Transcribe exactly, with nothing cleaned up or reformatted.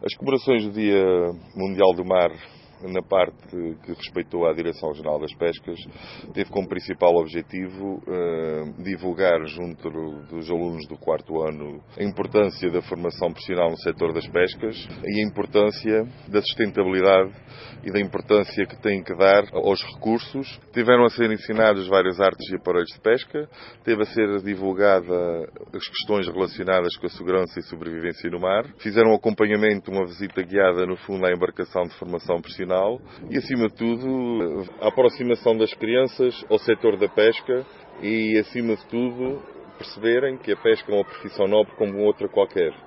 As comemorações do Dia Mundial do Mar, na parte que respeitou à Direção-Geral das Pescas, teve como principal objetivo uh, divulgar junto dos alunos do quarto ano a importância da formação profissional no setor das pescas e a importância da sustentabilidade e da importância que têm que dar aos recursos. Tiveram a ser ensinados várias artes e aparelhos de pesca, teve a ser divulgada as questões relacionadas com a segurança e sobrevivência no mar, fizeram um acompanhamento, uma visita guiada no fundo à embarcação de formação profissional e, acima de tudo, a aproximação das crianças ao setor da pesca e, acima de tudo, perceberem que a pesca é uma profissão nobre como outra qualquer.